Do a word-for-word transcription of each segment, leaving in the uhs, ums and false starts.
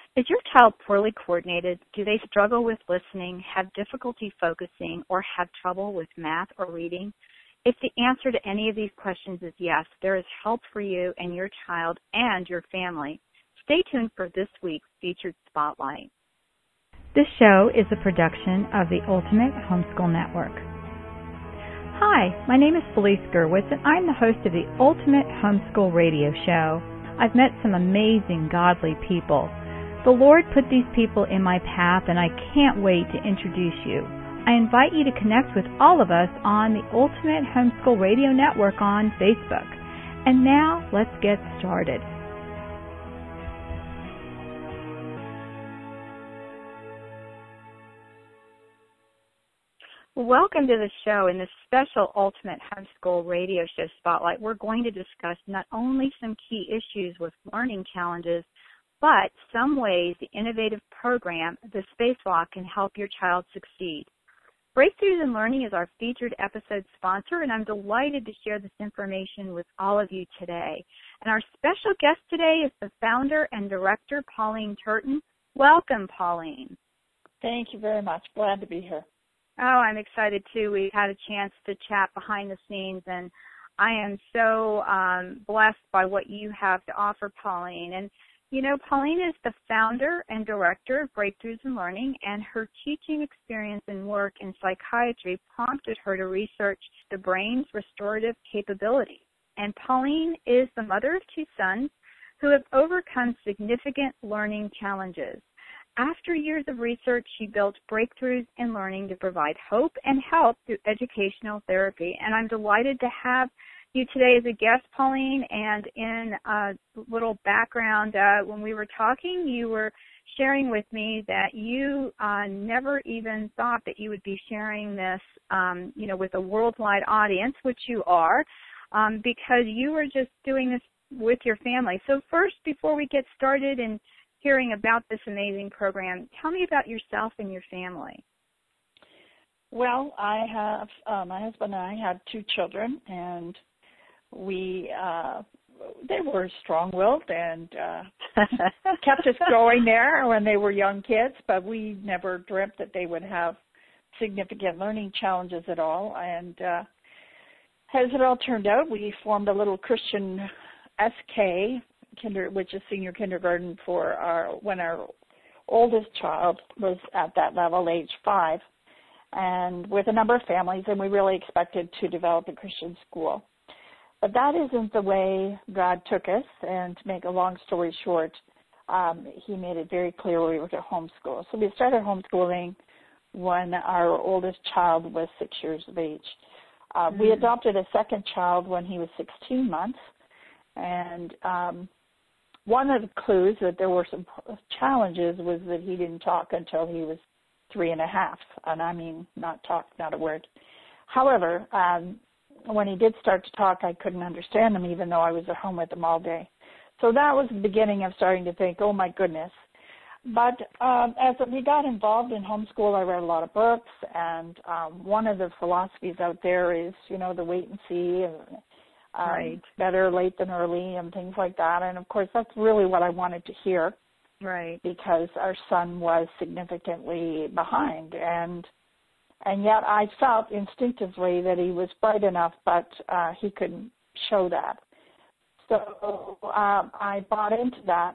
Is your child poorly coordinated? Do they struggle with listening, have difficulty focusing, or have trouble with math or reading? If the answer to any of these questions is yes, there is help for you and your child and your family. Stay tuned for this week's featured spotlight. This show is a production of the Ultimate Homeschool Network. Hi, my name is Felice Gerwitz, and I'm the host of the Ultimate Homeschool Radio Show. I've met some amazing, godly people. The Lord put these people in my path, and I can't wait to introduce you. I invite you to connect with all of us on the Ultimate Homeschool Radio Network on Facebook. And now, let's get started. Welcome to the show. In this special Ultimate Homeschool Radio Show Spotlight, we're going to discuss not only some key issues with learning challenges, but some ways the innovative program, The Spacewalk, can help your child succeed. Breakthroughs in Learning is our featured episode sponsor, and I'm delighted to share this information with all of you today. And our special guest today is the founder and director, Pauline Turton. Welcome, Pauline. Thank you very much. Glad to be here. Oh, I'm excited, too. We had a chance to chat behind the scenes, and I am so um, blessed by what you have to offer, Pauline. And you know, Pauline is the founder and director of Breakthroughs in Learning, and her teaching experience and work in psychiatry prompted her to research the brain's restorative capability. And Pauline is the mother of two sons who have overcome significant learning challenges. After years of research, she built Breakthroughs in Learning to provide hope and help through educational therapy. And I'm delighted to have you today as a guest, Pauline, and in a little background, uh, when we were talking, you were sharing with me that you uh, never even thought that you would be sharing this, um, you know, with a worldwide audience, which you are, um, because you were just doing this with your family. So first, before we get started in hearing about this amazing program, tell me about yourself and your family. Well, I have, uh, my husband and I had two children, and we, uh, they were strong-willed and uh, kept us going there when they were young kids, but we never dreamt that they would have significant learning challenges at all. And uh, as it all turned out, we formed a little Christian S K, kinder, which is senior kindergarten for our, when our oldest child was at that level, age five, and with a number of families, and we really expected to develop a Christian school. But that isn't the way God took us, and to make a long story short, um, he made it very clear we were to homeschool. So we started homeschooling when our oldest child was six years of age. Uh, mm-hmm. We adopted a second child when he was sixteen months, and um, one of the clues that there were some challenges was that he didn't talk until he was three and a half, and I mean not talk, not a word. However, um, when he did start to talk, I couldn't understand him, even though I was at home with him all day. So that was the beginning of starting to think, oh, my goodness. But um, as we got involved in homeschool, I read a lot of books, and um, one of the philosophies out there is, you know, the wait and see, and um, right. better late than early and things like that. And, of course, that's really what I wanted to hear. Right. Because our son was significantly behind, and And yet I felt instinctively that he was bright enough, but uh, he couldn't show that. So um, I bought into that.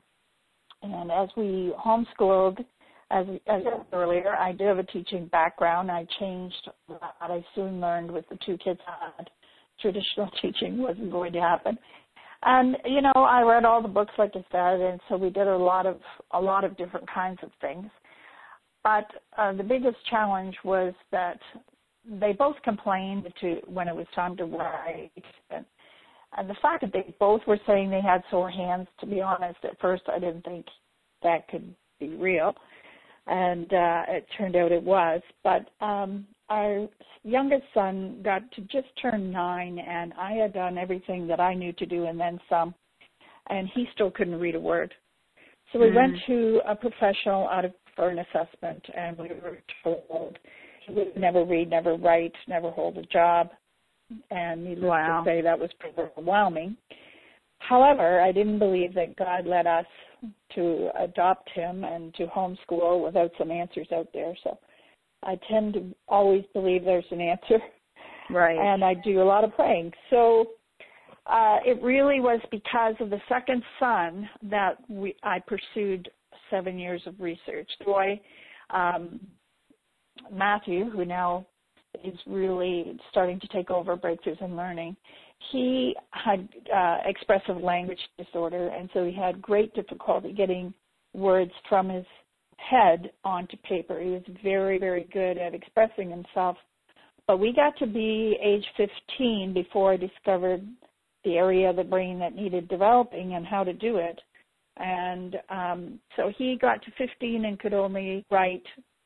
And as we homeschooled, as, as I said earlier, I do have a teaching background. I changed that. I soon learned with the two kids I had, traditional teaching wasn't going to happen. And, you know, I read all the books, like I said, and so we did a lot of a lot of different kinds of things. But uh, the biggest challenge was that they both complained to when it was time to write. And, and the fact that they both were saying they had sore hands, to be honest, at first I didn't think that could be real. And uh, it turned out it was. But um, our youngest son got to just turn nine, and I had done everything that I knew to do and then some, and he still couldn't read a word. So we mm. went to a professional out of for an assessment, and we were told he would never read, never write, never hold a job, and needless wow. to say, that was pretty overwhelming. However, I didn't believe that God led us to adopt him and to homeschool without some answers out there. So I tend to always believe there's an answer. Right. And I do a lot of praying. So uh, it really was because of the second son that we, I pursued seven years of research. Boy, um, Matthew, who now is really starting to take over Breakthroughs in Learning, he had uh, expressive language disorder, and so he had great difficulty getting words from his head onto paper. He was very, very good at expressing himself. But we got to be age fifteen before I discovered the area of the brain that needed developing and how to do it. And um, so he got to fifteen and could only write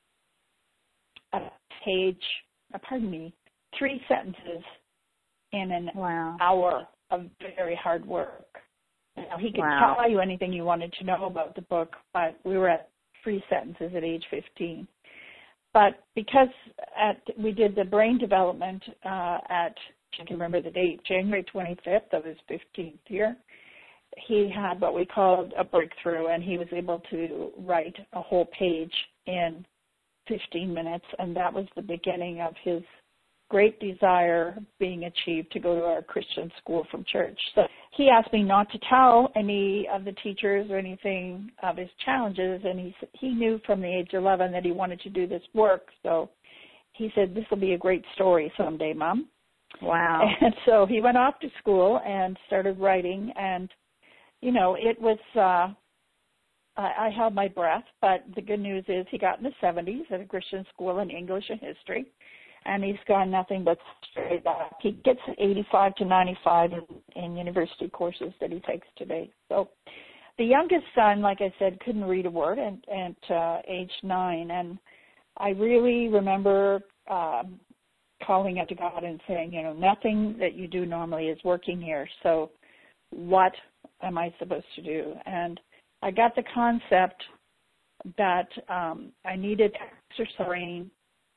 a page, uh, pardon me, three sentences in an wow. hour of very hard work. Now, he could wow. tell you anything you wanted to know about the book, but we were at three sentences at age fifteen. But because at, we did the brain development uh, at, I can remember the date, January twenty-fifth of his fifteenth year, he had what we called a breakthrough, and he was able to write a whole page in fifteen minutes, and that was the beginning of his great desire being achieved to go to our Christian school from church. So he asked me not to tell any of the teachers or anything of his challenges, and he he knew from the age of eleven that he wanted to do this work. So he said, "This will be a great story someday, Mom." Wow. And so he went off to school and started writing, and, you know, it was, uh, I, I held my breath, but the good news is he got in the seventies at a Christian school in English and history. And he's gone nothing but straight up. He gets eighty-five to ninety-five in, in university courses that he takes today. So the youngest son, like I said, couldn't read a word at, at uh, age nine. And I really remember um, calling out to God and saying, you know, nothing that you do normally is working here. So what am I supposed to do? And I got the concept that um, I needed exercising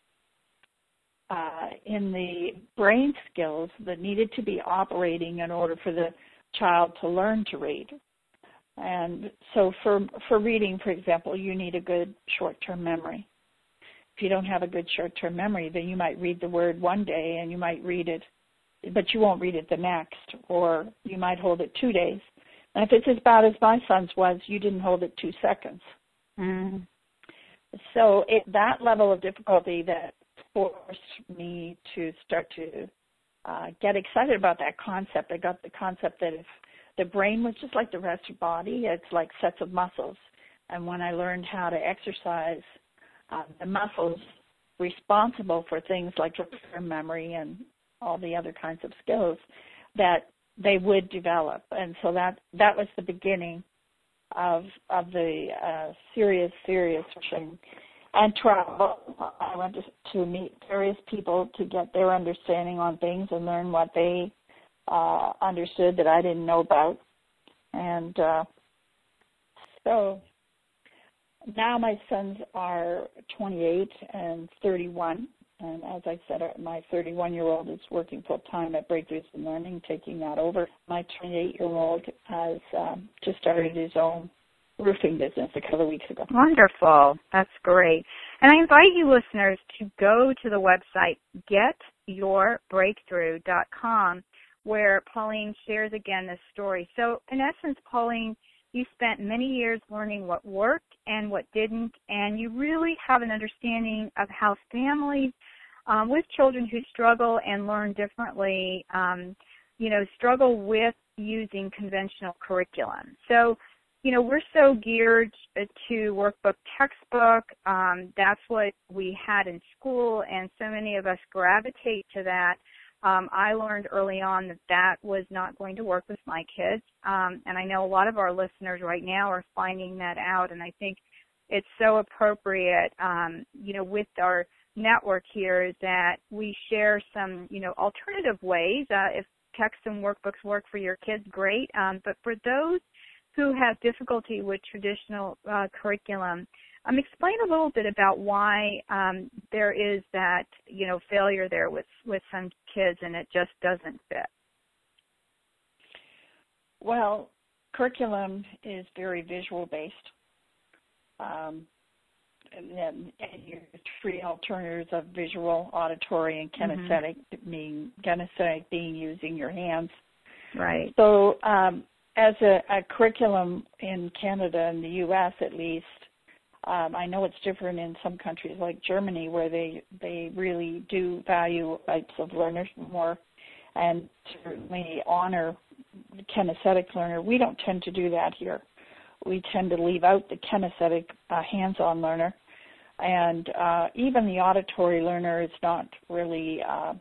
Uh, in the brain skills that needed to be operating in order for the child to learn to read. And so for for reading, for example, you need a good short-term memory. If you don't have a good short-term memory, then you might read the word one day and you might read it, but you won't read it the next, or you might hold it two days. And if it's as bad as my son's was, you didn't hold it two seconds. Mm. So it, that level of difficulty that forced me to start to uh, get excited about that concept. I got the concept that if the brain was just like the rest of the body, it's like sets of muscles. And when I learned how to exercise uh, the muscles responsible for things like short-term memory and all the other kinds of skills, that they would develop. And so that that was the beginning of of the uh, serious, serious pushing and travel. I went to, to meet various people to get their understanding on things and learn what they uh, understood that I didn't know about. And uh, so now my sons are twenty-eight and thirty-one. And as I said, my thirty-one-year-old is working full-time at Breakthroughs in Learning, taking that over. My twenty-eight-year-old has um, just started his own roofing business a couple of weeks ago. Wonderful. That's great. And I invite you listeners to go to the website get your breakthrough dot com, where Pauline shares again this story. So in essence, Pauline, you spent many years learning what worked and what didn't, and you really have an understanding of how families um, with children who struggle and learn differently, um, you know, struggle with using conventional curriculum. So you know, we're so geared to workbook textbook. Um, that's what we had in school, and so many of us gravitate to that. Um, I learned early on that that was not going to work with my kids, um, and I know a lot of our listeners right now are finding that out, and I think it's so appropriate, um, you know, with our network here that we share some, you know, alternative ways. Uh, if text and workbooks work for your kids, great, um, but for those who have difficulty with traditional uh, curriculum, um, explain a little bit about why um, there is that, you know, failure there with, with some kids and it just doesn't fit. Well, curriculum is very visual based. Um, and then and your three alternatives of visual, auditory, and kinesthetic, mm-hmm. being kinesthetic being using your hands. Right. So um, as a, a curriculum in Canada and the U S at least, um, I know it's different in some countries like Germany where they, they really do value types of learners more and certainly honor the kinesthetic learner. We don't tend to do that here. We tend to leave out the kinesthetic uh, hands-on learner. And uh, even the auditory learner is not really uh,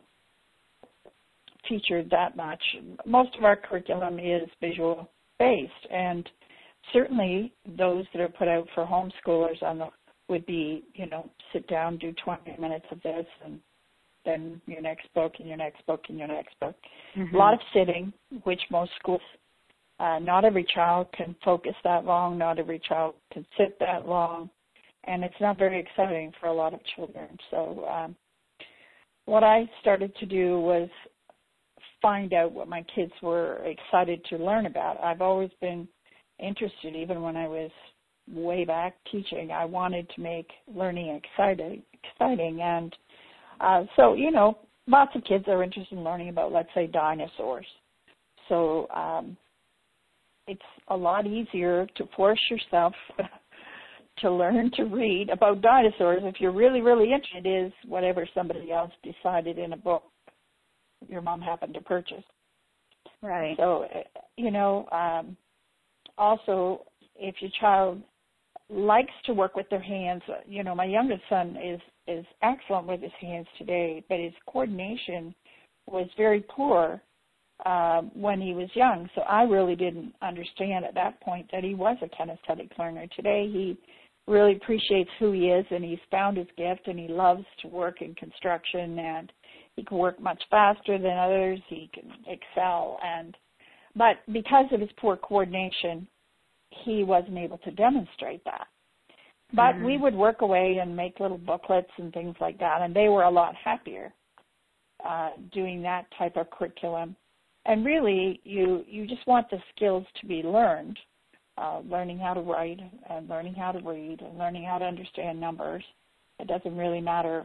featured that much. Most of our curriculum is visual-based, and certainly those that are put out for homeschoolers on the, would be, you know, sit down, do twenty minutes of this, and then your next book, and your next book, and your next book. Mm-hmm. A lot of sitting, which most schools, uh, not every child can focus that long, not every child can sit that long, and it's not very exciting for a lot of children. So um, what I started to do was find out what my kids were excited to learn about. I've always been interested, even when I was way back teaching. I wanted to make learning exciting, exciting. And uh, so, you know, lots of kids are interested in learning about, let's say, dinosaurs. So um, it's a lot easier to force yourself to learn to read about dinosaurs if you're really, really interested is whatever somebody else decided in a book your mom happened to purchase. Right. So, you know, um, also if your child likes to work with their hands, you know, my youngest son is, is excellent with his hands today, but his coordination was very poor uh, when he was young. So I really didn't understand at that point that he was a kinesthetic learner. Today he really appreciates who he is, and he's found his gift, and he loves to work in construction, and he can work much faster than others. He can excel. And but because of his poor coordination, he wasn't able to demonstrate that. But mm-hmm. we would work away and make little booklets and things like that, and they were a lot happier uh, doing that type of curriculum. And really, you, you just want the skills to be learned, uh, learning how to write and learning how to read and learning how to understand numbers. It doesn't really matter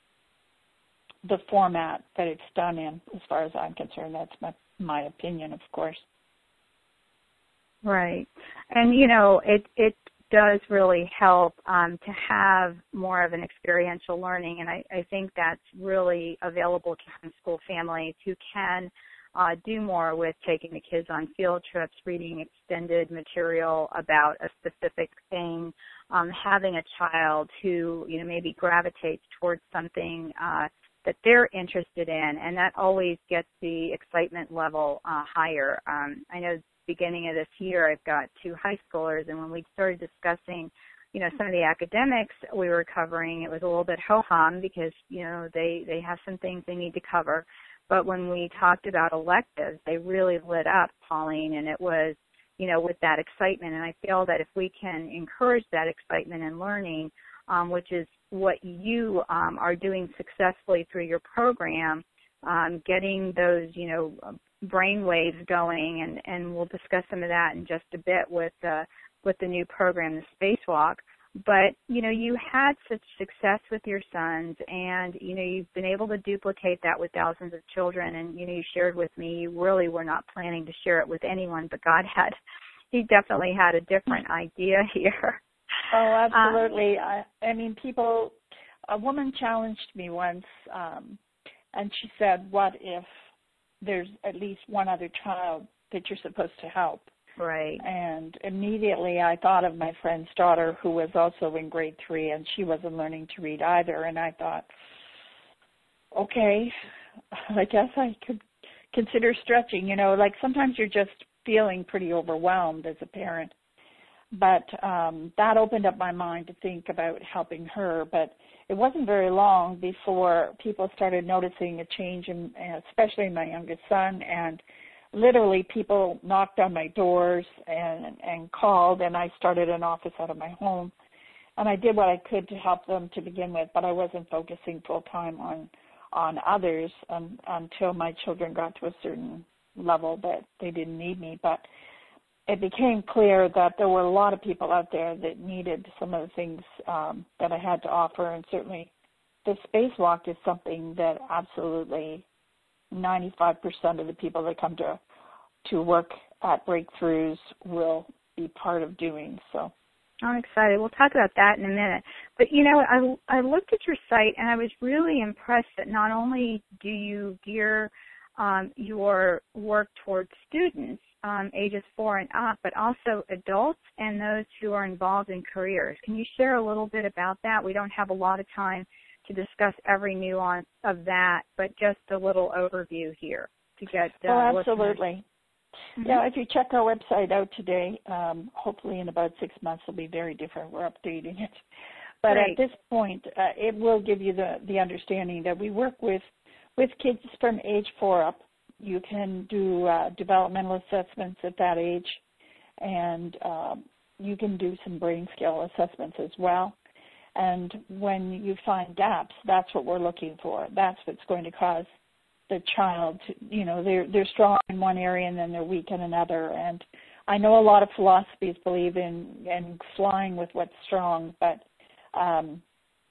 the format that it's done in, as far as I'm concerned. That's my, my opinion, of course. Right. And, you know, it, it does really help um, to have more of an experiential learning, and I, I think that's really available to homeschool families who can uh, do more with taking the kids on field trips, reading extended material about a specific thing, um, having a child who, you know, maybe gravitates towards something uh, that they're interested in, and that always gets the excitement level uh, higher. Um, I know beginning of this year, I've got two high schoolers, and when we started discussing, you know, some of the academics we were covering, it was a little bit ho-hum because, you know, they, they have some things they need to cover. But when we talked about electives, they really lit up, Pauline, and it was, you know, with that excitement. And I feel that if we can encourage that excitement and learning, um, which is what you um, are doing successfully through your program, um, getting those, you know, brain waves going, and, and we'll discuss some of that in just a bit with uh, with the new program, the Spacewalk. But, you know, you had such success with your sons, and, you know, you've been able to duplicate that with thousands of children, and, you know, you shared with me you really were not planning to share it with anyone, but God had, he definitely had a different idea here. Oh, absolutely. Um, I, I mean, people, a woman challenged me once, um, and she said, what if there's at least one other child that you're supposed to help? Right. And immediately I thought of my friend's daughter, who was also in grade three, and she wasn't learning to read either. And I thought, okay, I guess I could consider stretching. You know, like sometimes you're just feeling pretty overwhelmed as a parent. But um, that opened up my mind to think about helping her. But it wasn't very long before people started noticing a change, in, especially in my youngest son, and literally people knocked on my doors and, and called, and I started an office out of my home. And I did what I could to help them to begin with, but I wasn't focusing full-time on, on others um, until my children got to a certain level that they didn't need me. But it became clear that there were a lot of people out there that needed some of the things um, that I had to offer, and certainly the spacewalk is something that absolutely ninety-five percent of the people that come to to work at Breakthroughs will be part of doing. So I'm excited. We'll talk about that in a minute. But, you know, I, I looked at your site, and I was really impressed that not only do you gear um, your work towards students, um, ages four and up, but also adults and those who are involved in careers. Can you share a little bit about that? We don't have a lot of time to discuss every nuance of that, but just a little overview here to get uh, oh, listeners. absolutely. Mm-hmm. Yeah, if you check our website out today, um, hopefully in about six months it'll be very different. We're updating it. But Great. at this point, uh, it will give you the, the understanding that we work with, with kids from age four up. You can do uh, developmental assessments at that age, and um, you can do some brain scale assessments as well. And when you find gaps, that's what we're looking for. That's what's going to cause the child to, you know, they're they're strong in one area and then they're weak in another. And I know a lot of philosophies believe in in flying with what's strong, but um,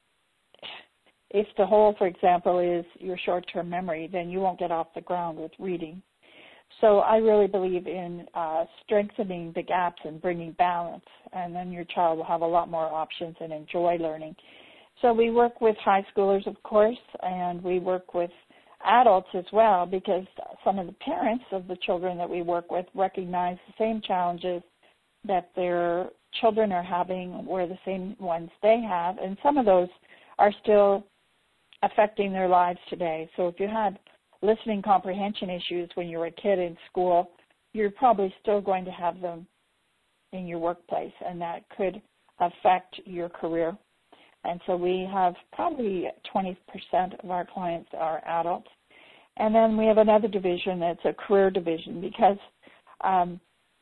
if the whole, for example, is your short-term memory, then you won't get off the ground with reading. So I really believe in uh, strengthening the gaps and bringing balance, and then your child will have a lot more options and enjoy learning. So we work with high schoolers, of course, and we work with adults as well, because some of the parents of the children that we work with recognize the same challenges that their children are having, or the same ones they have, and some of those are still affecting their lives today. So if you had listening comprehension issues when you were a kid in school, you're probably still going to have them in your workplace, and that could affect your career. And so we have probably twenty percent of our clients are adults. And then we have another division that's a career division, because um,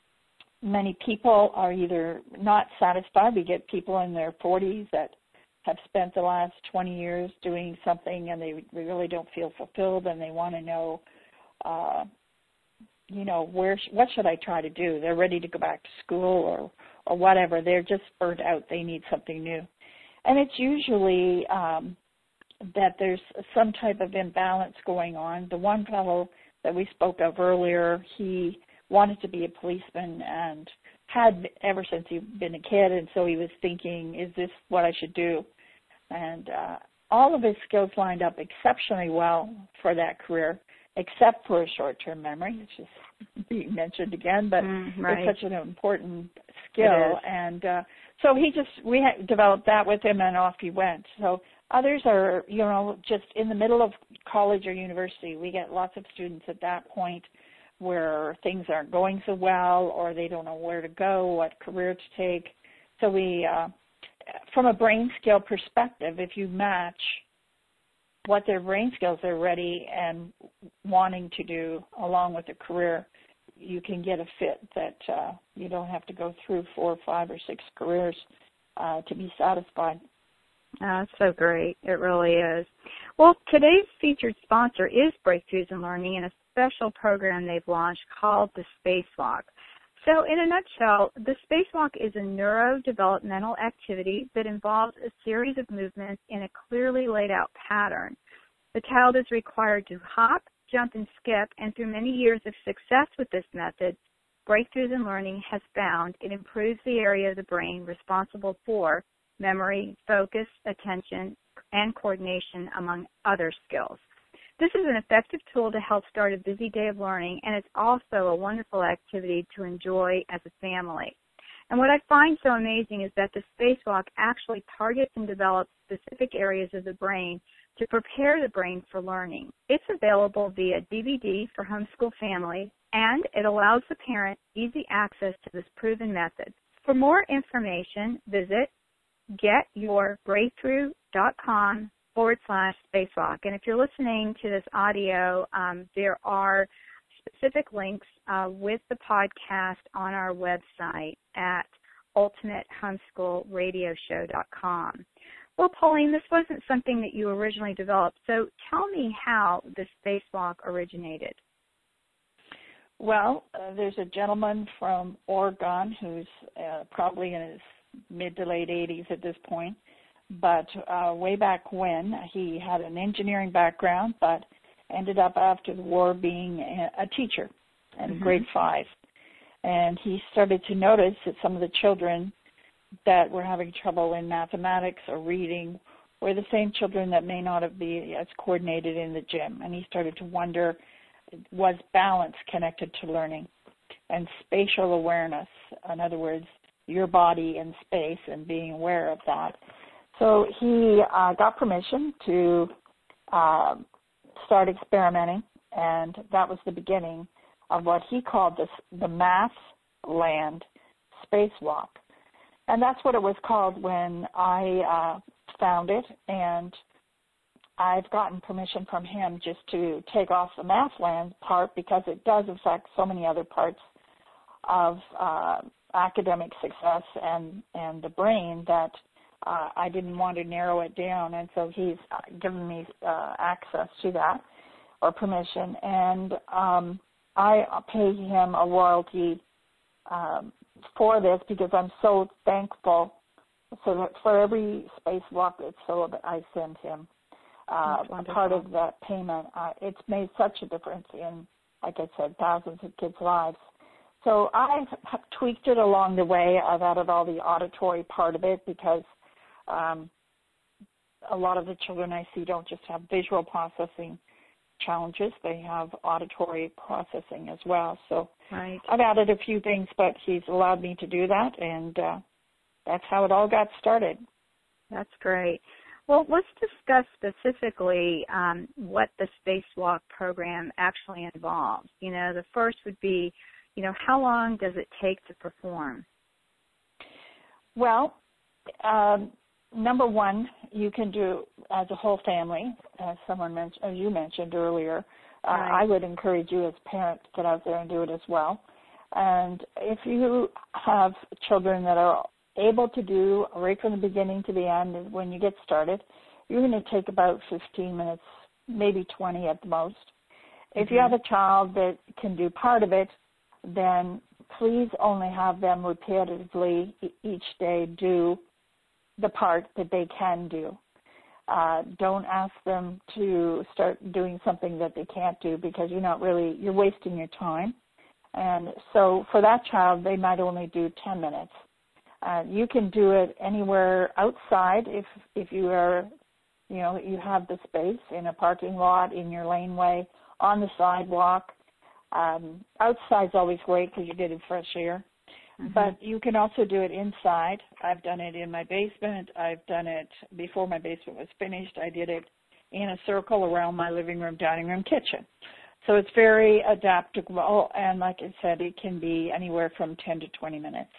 many people are either not satisfied. We get people in their forties that have spent the last twenty years doing something, and they really don't feel fulfilled, and they want to know, uh, you know, where sh- what should I try to do? They're ready to go back to school or, or whatever. They're just burnt out. They need something new. And it's usually um, that there's some type of imbalance going on. The one fellow that we spoke of earlier, he wanted to be a policeman and had ever since he'd been a kid, and so he was thinking, is this what I should do? And uh, all of his skills lined up exceptionally well for that career, except for a short-term memory, which is being mentioned again, but mm, right. it's such an important skill. And uh, so he just, we had developed that with him, and off he went. So others are, you know, just in the middle of college or university. We get lots of students at that point where things aren't going so well, or they don't know where to go, what career to take. So we, uh, from a brain skill perspective, if you match what their brain skills are ready and wanting to do along with a career, you can get a fit that uh, you don't have to go through four, five, or six careers uh, to be satisfied. Oh, that's so great. It really is. Well, today's featured sponsor is Breakthroughs in Learning and a special program they've launched called the Spacewalk. So in a nutshell, the Spacewalk is a neurodevelopmental activity that involves a series of movements in a clearly laid out pattern. The child is required to hop, jump, and skip, and through many years of success with this method, Breakthroughs in Learning has found it improves the area of the brain responsible for memory, focus, attention, and coordination, among other skills. This is an effective tool to help start a busy day of learning, and it's also a wonderful activity to enjoy as a family. And what I find so amazing is that the Spacewalk actually targets and develops specific areas of the brain to prepare the brain for learning. It's available via D V D for homeschool families, and it allows the parent easy access to this proven method. For more information, visit getourbreakthrough.com forward slash spacewalk. And if you're listening to this audio, um, there are specific links uh, with the podcast on our website at ultimate homeschool radio show dot com. Well, Pauline, this wasn't something that you originally developed, so tell me how the Spacewalk originated. Well, uh, there's a gentleman from Oregon who's uh, probably in his mid to late eighties at this point, but uh, way back when he had an engineering background, but ended up after the war being a, a teacher in mm-hmm. grade five. And he started to notice that some of the children that were having trouble in mathematics or reading were the same children that may not have been as coordinated in the gym. And he started to wonder, was balance connected to learning and spatial awareness? In other words, your body in space and being aware of that. So he uh, got permission to uh, start experimenting, and that was the beginning of what he called this, the Math Land Spacewalk. And that's what it was called when I uh, found it, and I've gotten permission from him just to take off the Math Land part because it does affect so many other parts of uh, academic success and, and the brain that uh, I didn't want to narrow it down, and so he's given me uh, access to that or permission, and um, I pay him a royalty um, for this because I'm so thankful. So that for every spacewalk that's so that I send him uh, a part of that payment, uh, it's made such a difference in, like I said, thousands of kids' lives. So I've tweaked it along the way. I've added all the auditory part of it because um, a lot of the children I see don't just have visual processing challenges. They have auditory processing as well. So right. I've added a few things, but he's allowed me to do that, and uh, that's how it all got started. That's great. Well, let's discuss specifically um, what the Spacewalk program actually involves. You know, the first would be, you know, how long does it take to perform? Well, um, number one, you can do as a whole family, as someone mentioned, as you mentioned earlier. Uh, right. I would encourage you as a parent to get out there and do it as well. And if you have children that are able to do right from the beginning to the end, when you get started, you're going to take about fifteen minutes, maybe twenty at the most. Mm-hmm. If you have a child that can do part of it, then please only have them repetitively each day do the part that they can do. Uh, don't ask them to start doing something that they can't do because you're not really, you're wasting your time. And so for that child, they might only do ten minutes. Uh, you can do it anywhere outside if if you are, you know, you have the space in a parking lot, in your laneway, on the sidewalk. Um, outside's always great because you're getting fresh air. Mm-hmm. But you can also do it inside. I've done it in my basement. I've done it before my basement was finished. I did it in a circle around my living room, dining room, kitchen. So it's very adaptable, and like I said, it can be anywhere from ten to twenty minutes.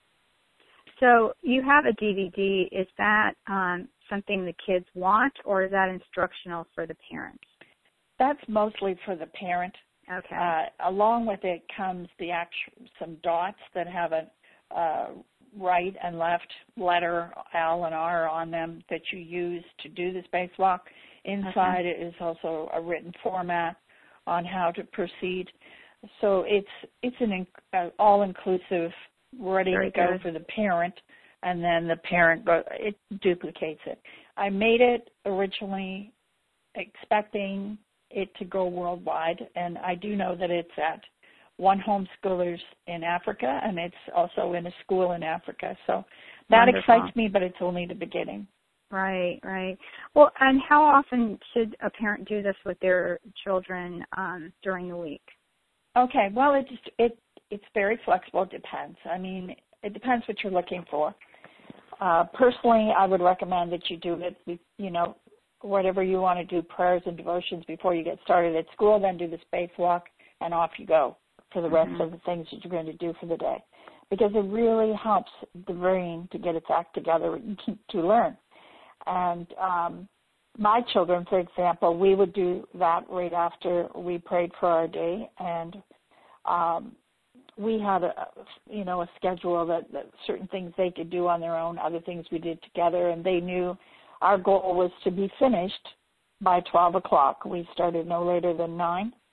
So you have a D V D. Is that um, something the kids want, or is that instructional for the parents? That's mostly for the parent. Okay. Uh, along with it comes the actual, some dots that have a uh, right and left letter, L and R on them that you use to do the spacewalk. Inside okay. it is also a written format on how to proceed. So it's it's an uh, all-inclusive, ready Very to go good. for the parent, and then the parent go, it duplicates it. I made it originally expecting it to go worldwide, and I do know that it's at one homeschoolers in Africa, and it's also in a school in Africa. So that Wonderful. excites me, but it's only the beginning. Right, right. Well, and how often should a parent do this with their children um, during the week? Okay, well, it just, it it's very flexible. It depends. I mean, it depends what you're looking for. Uh, personally, I would recommend that you do it, you know, whatever you want to do, prayers and devotions before you get started at school, then do the spacewalk, and off you go for the rest mm-hmm. of the things that you're going to do for the day. Because it really helps the brain to get its act together to learn. And um, my children, for example, we would do that right after we prayed for our day, and um, we had a, you know, a schedule that, that certain things they could do on their own, other things we did together, and they knew our goal was to be finished by twelve o'clock. We started no later than nine,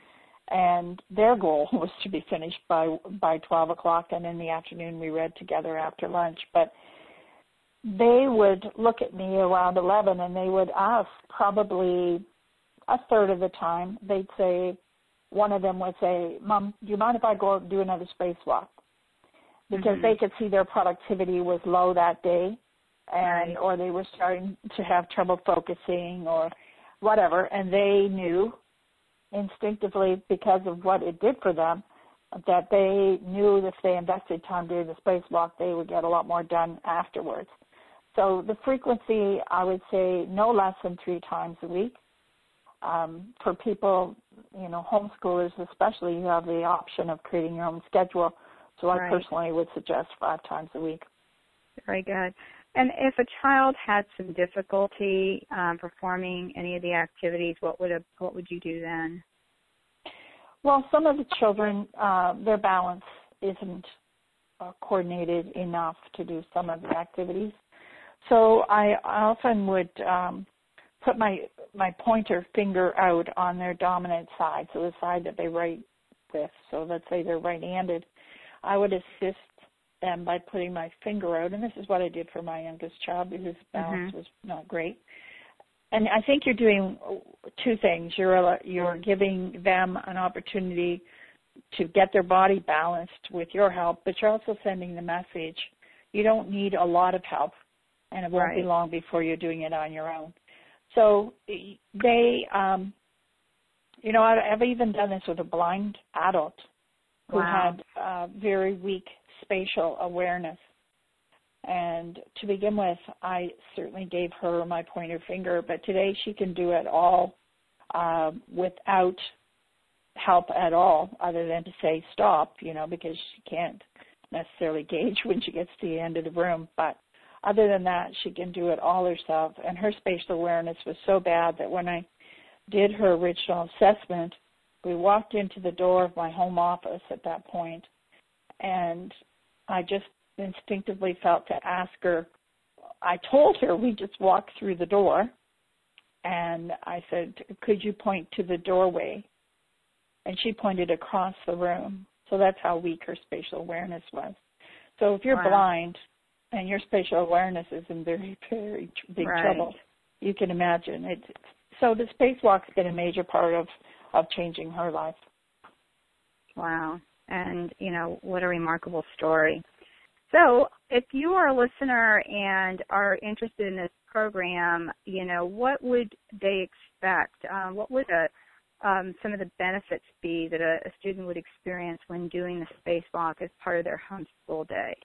And their goal was to be finished by by twelve o'clock, and in the afternoon we read together after lunch. But they would look at me around eleven, and they would ask probably a third of the time. They'd say, one of them would say, Mom, do you mind if I go out and do another spacewalk? Because mm-hmm. they could see their productivity was low that day, and right. or they were starting to have trouble focusing or whatever, and they knew instinctively, because of what it did for them, that they knew if they invested time doing the spacewalk, they would get a lot more done afterwards. So the frequency, I would say no less than three times a week. Um, for people, you know, homeschoolers especially, you have the option of creating your own schedule. So I right. personally would suggest five times a week. Very good. And if a child had some difficulty um, performing any of the activities, what would a, what would you do then? Well, some of the children, uh, their balance isn't uh, coordinated enough to do some of the activities. So I often would um, put my my pointer finger out on their dominant side, so the side that they write with. So let's say they're right-handed. I would assist them by putting my finger out, and this is what I did for my youngest child because balance mm-hmm. was not great. And I think you're doing two things. You're you're giving them an opportunity to get their body balanced with your help, but you're also sending the message you don't need a lot of help, and it won't right. be long before you're doing it on your own. So they, um, you know, I've even done this with a blind adult who wow. had uh, very weak spatial awareness. And to begin with, I certainly gave her my pointer finger, but today she can do it all uh, without help at all, other than to say stop, you know, because she can't necessarily gauge when she gets to the end of the room. But other than that, she can do it all herself. And her spatial awareness was so bad that when I did her original assessment, we walked into the door of my home office at that point, and I just instinctively felt to ask her. I told her we just walked through the door, and I said, could you point to the doorway? And she pointed across the room. So that's how weak her spatial awareness was. So if you're wow. blind and your spatial awareness is in very, very big right. trouble, you can imagine. It, so the spacewalk's been a major part of, of changing her life. Wow. And, you know, what a remarkable story. So if you are a listener and are interested in this program, you know, what would they expect? Um, what would a, um, some of the benefits be that a, a student would experience when doing the spacewalk as part of their homeschool day?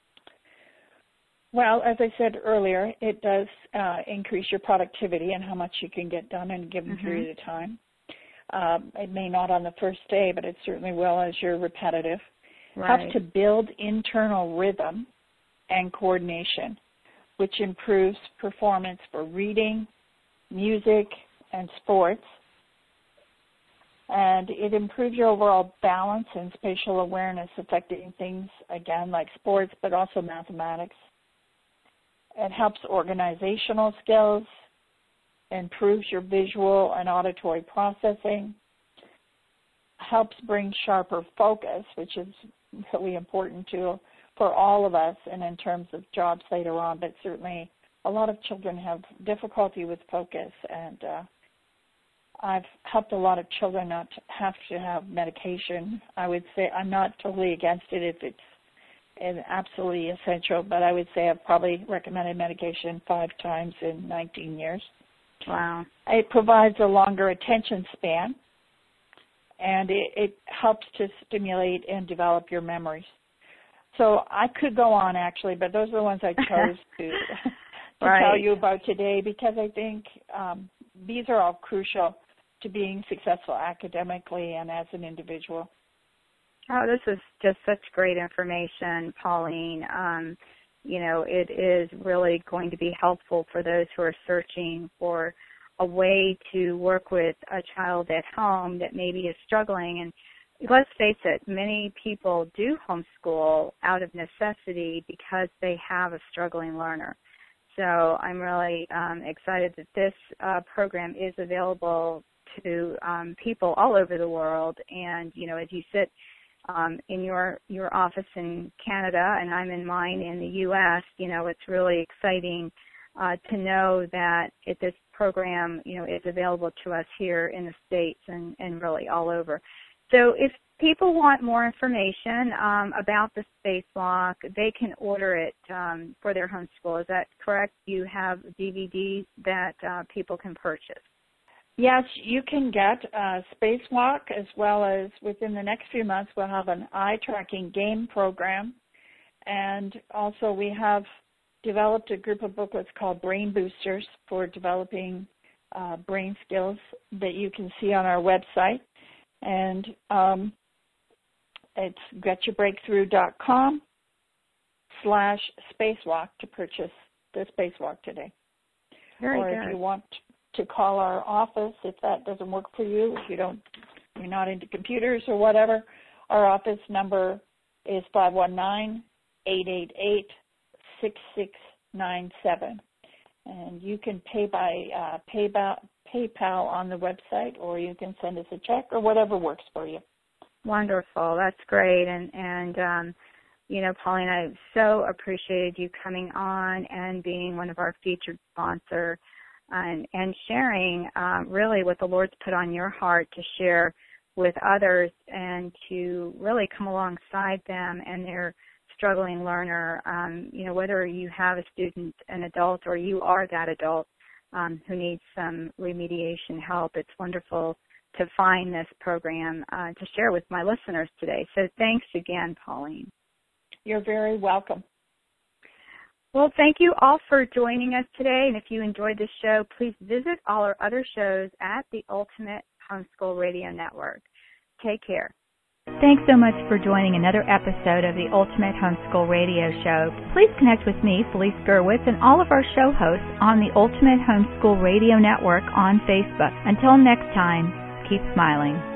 Well, as I said earlier, it does uh, increase your productivity and how much you can get done in a given mm-hmm. period of time. Um, it may not on the first day, but it certainly will as you're repetitive. Right. Helps to build internal rhythm and coordination, which improves performance for reading, music, and sports. And it improves your overall balance and spatial awareness, affecting things, again, like sports, but also mathematics. It helps organizational skills, improves your visual and auditory processing, helps bring sharper focus, which is really important to for all of us and in terms of jobs later on, but certainly a lot of children have difficulty with focus, and uh, I've helped a lot of children not to have to have medication. I would say I'm not totally against it if it's an absolutely essential, but I would say I've probably recommended medication five times in nineteen years. Wow. It provides a longer attention span, and it, it helps to stimulate and develop your memories. So I could go on, actually, but those are the ones I chose to, to right. tell you about today, because I think um, these are all crucial to being successful academically and as an individual. Oh, this is just such great information, Pauline. Um, you know, it is really going to be helpful for those who are searching for a way to work with a child at home that maybe is struggling. And let's face it, many people do homeschool out of necessity because they have a struggling learner. So I'm really um, excited that this uh, program is available to um, people all over the world. And, you know, as you sit um, in your, your office in Canada and I'm in mine in the U S, you know, it's really exciting uh, to know that it, this program, you know, is available to us here in the States and, and really all over. So if people want more information um, about the spacewalk, they can order it um, for their homeschool. Is that correct? You have D V Ds that uh, people can purchase. Yes, you can get uh, Spacewalk, as well as within the next few months we'll have an eye tracking game program. And also we have developed a group of booklets called Brain Boosters for developing uh, brain skills that you can see on our website. And um, it's getchourbreakthrough.com slash spacewalk to purchase the Spacewalk today. Very or good. If you want to call our office, if that doesn't work for you, if you don't, you're not into computers or whatever, our office number is five one nine, eight eight eight, six six nine seven. And you can pay by uh, PayPal, PayPal on the website, or you can send us a check, or whatever works for you. Wonderful. That's great. And, and um, you know, Pauline, I so appreciated you coming on and being one of our featured sponsors and, and sharing um, really what the Lord's put on your heart to share with others and to really come alongside them and their struggling learner, um, you know, whether you have a student, an adult, or you are that adult um, who needs some remediation help. It's wonderful to find this program uh, to share with my listeners today. So thanks again, Pauline. You're very welcome. Well, thank you all for joining us today. And if you enjoyed this show, please visit all our other shows at the Ultimate Homeschool Radio Network. Take care. Thanks so much for joining another episode of the Ultimate Homeschool Radio Show. Please connect with me, Felice Gerwitz, and all of our show hosts on the Ultimate Homeschool Radio Network on Facebook. Until next time, keep smiling.